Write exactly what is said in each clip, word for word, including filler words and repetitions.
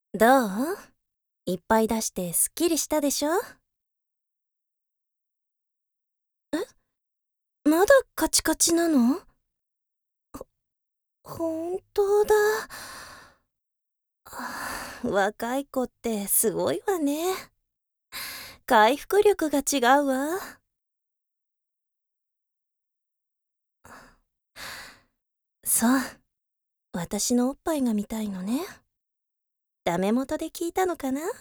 どう？いっぱい出してすっきりしたでしょ？え？まだカチカチなの？ほ、ほんとだ。はあ、若い子ってすごいわね。回復力が違うわ。そう、私のおっぱいが見たいのね。ダメ元で聞いたのかな？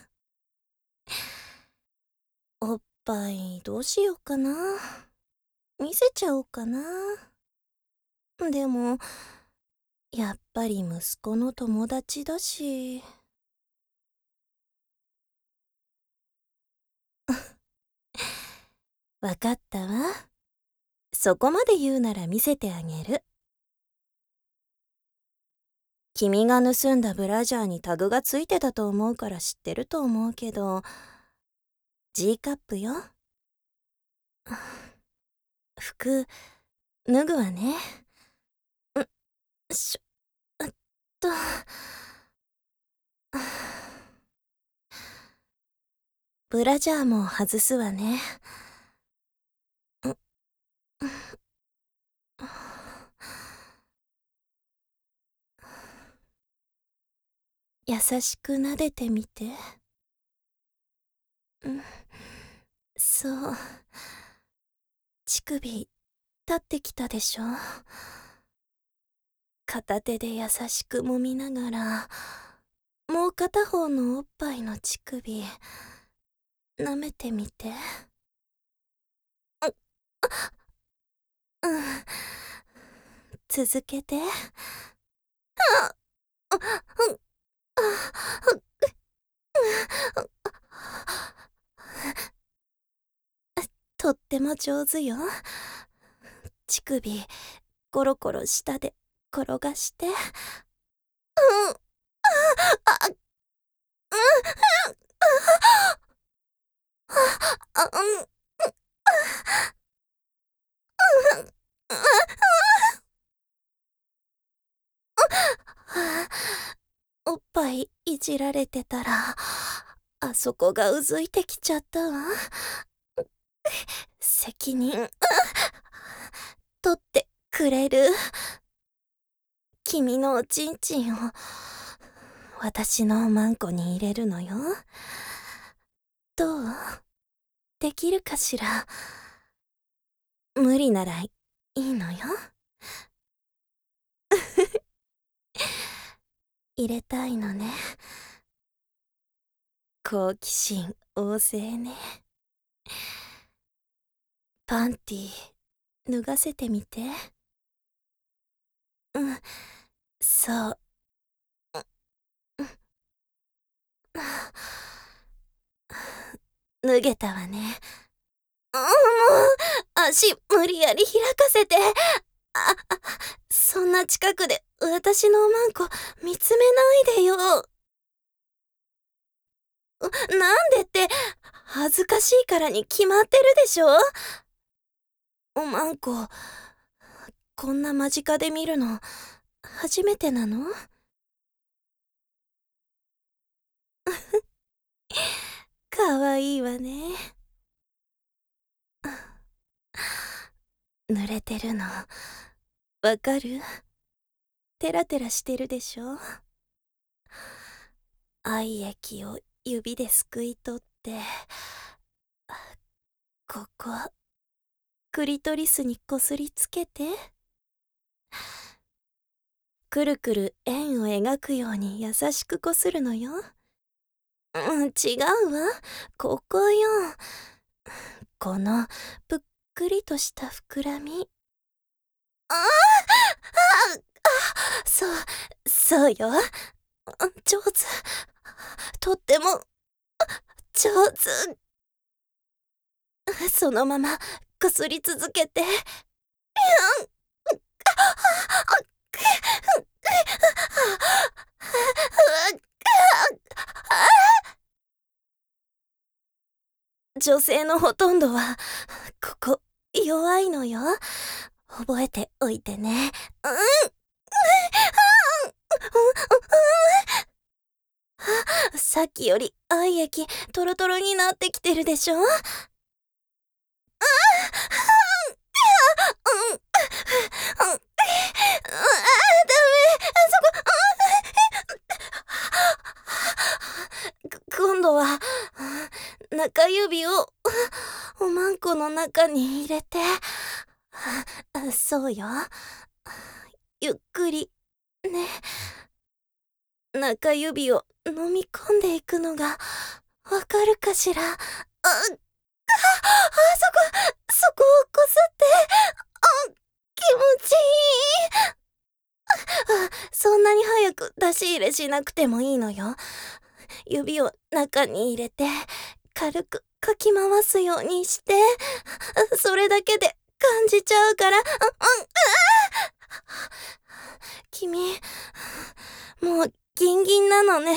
おっぱいどうしようかな。見せちゃおうかな。でもやっぱり息子の友達だし。わかったわ。そこまで言うなら見せてあげる。君が盗んだブラジャーにタグがついてたと思うから知ってると思うけど、 G カップよ。服脱ぐわね。んしょっと。ブラジャーも外すわね。優しく撫でてみて。うん、そう。乳首立ってきたでしょ。片手で優しく揉みながら、もう片方のおっぱいの乳首舐めてみて。うん、続けて。とっても上手よ。乳首コロコロ下で転がして。うん、あ、あ、うん、あ、うん、おっぱいいじられてたらあそこがうずいてきちゃったわ。責任取ってくれる？君のおちんちんを私のマンコに入れるのよ。どう？できるかしら？無理ならいいのよ。入れたいのね。好奇心旺盛ね。パンティ脱がせてみて。うん、そう。脱げたわね。うん、もう足無理やり開かせて。あ、あ、そんな近くで私のマンコ見つめないでよ。なんでって、恥ずかしいからに決まってるでしょ。おまんここんな間近で見るの初めてなの？かわいいわね。濡れてるのわかる？テラテラしてるでしょ。愛液を指ですくい取って、ここクリトリスにこすりつけて。くるくる円を描くように優しくこするのよ。うん、違うわ。ここよ。このぷっくりとした膨らみ。ああ、ああ、そう、そうよ。上手。とっても上手。そのままこすり続けて。女性のほとんどはここ弱いのよ。覚えておいてね。うん。 さっきより愛液トロトロになってきてるでしょ。ああ、うん、うん、うん、ああ、ダメ、あそこ、今度は中指をおまんこの中に入れて、そうよ、ゆっくりね。中指を飲み込んでいくのがわかるかしら。あ、あ、あそこ、そこをこすって、あ、気持ちいい。あ、そんなに早く出し入れしなくてもいいのよ。指を中に入れて軽くかき回すようにして、それだけで感じちゃうから。あ、あ、君もうギンギンなのね。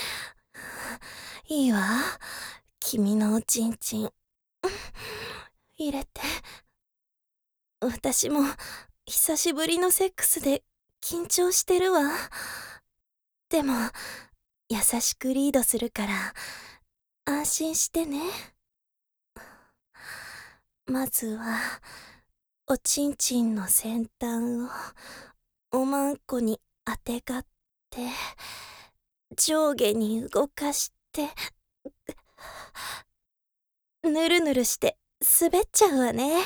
いいわ、君のおちんちん入れて。私も久しぶりのセックスで緊張してるわ。でも優しくリードするから安心してね。まずはおちんちんの先端をおまんこにあてがって上下に動かしてぬるぬるして滑っちゃうわね。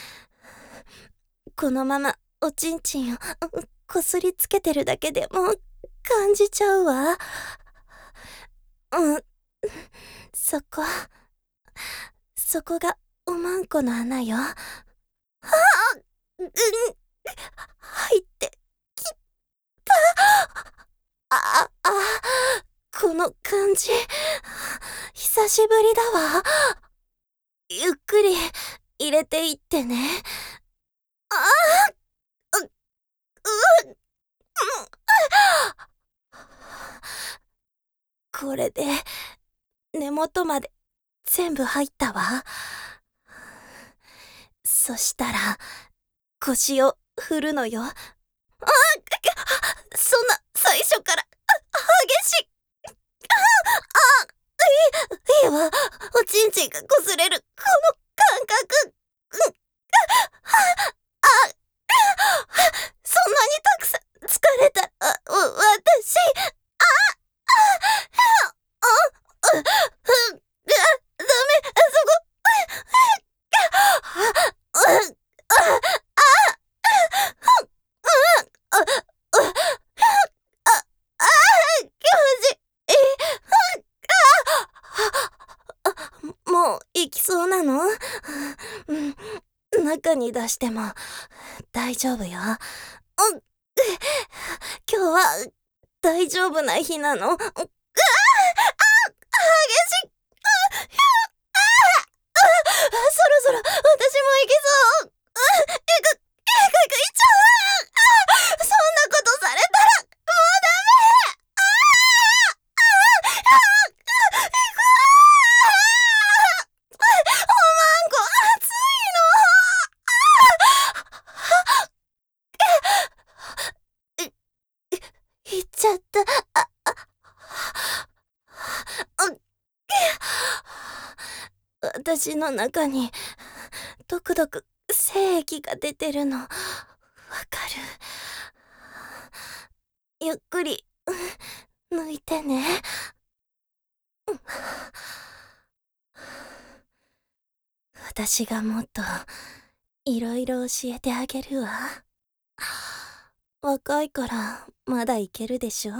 このままおちんちんをこすりつけてるだけでも感じちゃうわ。うん、そこそこがおまんこの穴よ。ああ、うん、入ってきた。ああ、この感じ久しぶりだわ。ゆっくり入れていってね。ああ、う、う、うん、これで根元まで全部入ったわ。そしたら腰を振るのよ。あ、そんな最初から激しい。あ、いい、いいわ。おちんちんがこすれるこの感覚。うん、あ、そんなにたくさん疲れたら、わ、私、あ、あ、あ、ダメ、そこ、もう行きそうなの？うん、中に出しても大丈夫よ。うん、今日は大丈夫な日なの？うわあ、激しい。そろそろ私も行けそう。いく、いく、いっちゃう。そんなことされたらもうダメ。おまんこ熱いの。い、いっちゃった。あ、あ、私の中にドクドク精液が出てるのわかる？ゆっくり抜いてね。私がもっといろいろ教えてあげるわ。若いからまだいけるでしょ。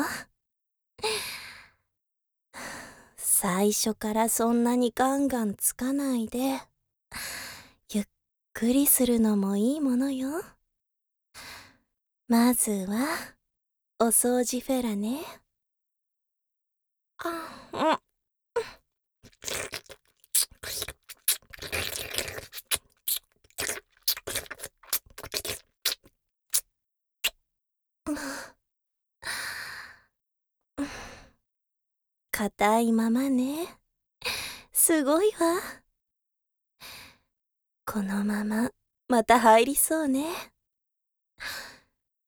最初からそんなにガンガンつかないでゆっくりするのもいいものよ。まずはお掃除フェラね。あ、うん、硬いままね。すごいわ。このまままた入りそうね。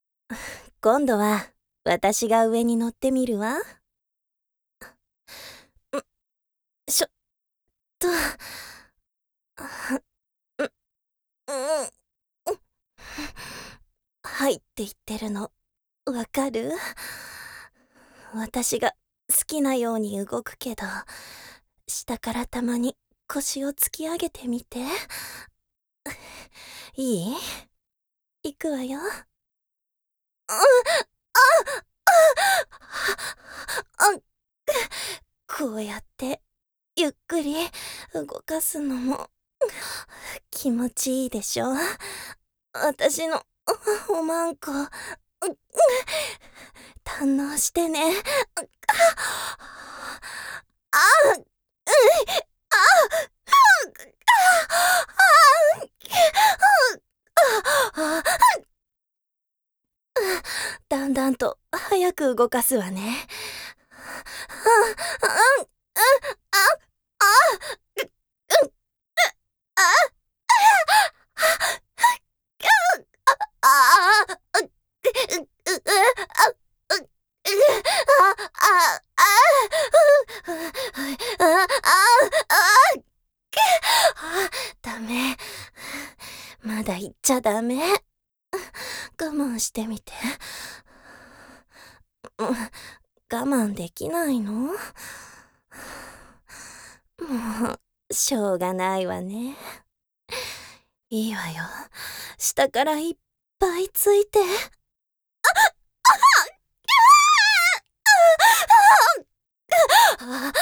今度は私が上に乗ってみるわ。 と、う、うん、はいって言ってるの、わかる？私が好きなように動くけど、下からたまに腰を突き上げてみて。いい？行くわよ。あ、あ、あ、こうやってゆっくり動かすのも気持ちいいでしょ？私のおまんこ、堪能してね。あ、うん、あ、だんだんと早く動かすわね。あ、うん、あ、あ、あ、あ、ダメ。まだ言っちゃダメ。我慢してみて。我慢できないの？もう、しょうがないわね。いいわよ。下からいっぱいついて。あ、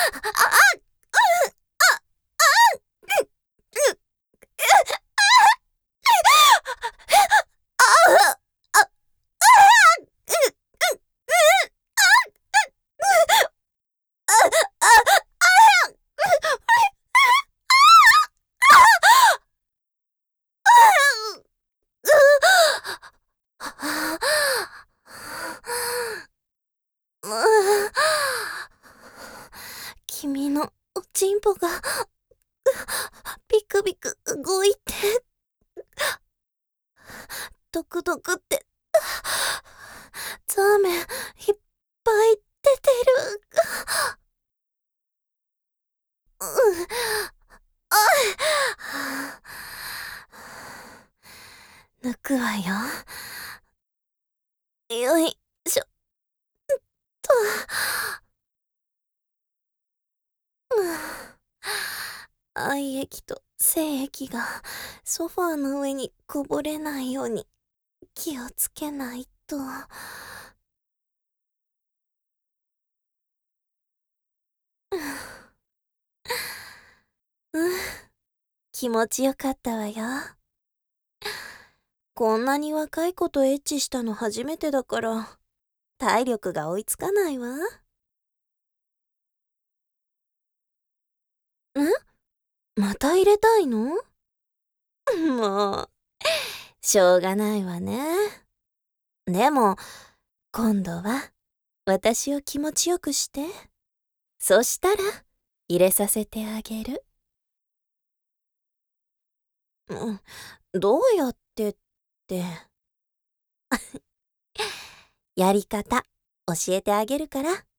君のおちんぽがビクビク動いて、ドクドクってザーメンいっぱい出てる。うん、あ、抜くわよ。よいしょっと。愛液と精液がソファーの上にこぼれないように気をつけないと。うん、気持ちよかったわよ。こんなに若い子とエッチしたの初めてだから体力が追いつかないわ。ん？また入れたいの？もう、しょうがないわね。でも、今度は私を気持ちよくして。そしたら、入れさせてあげる。うん、どうやってって。やり方、教えてあげるから。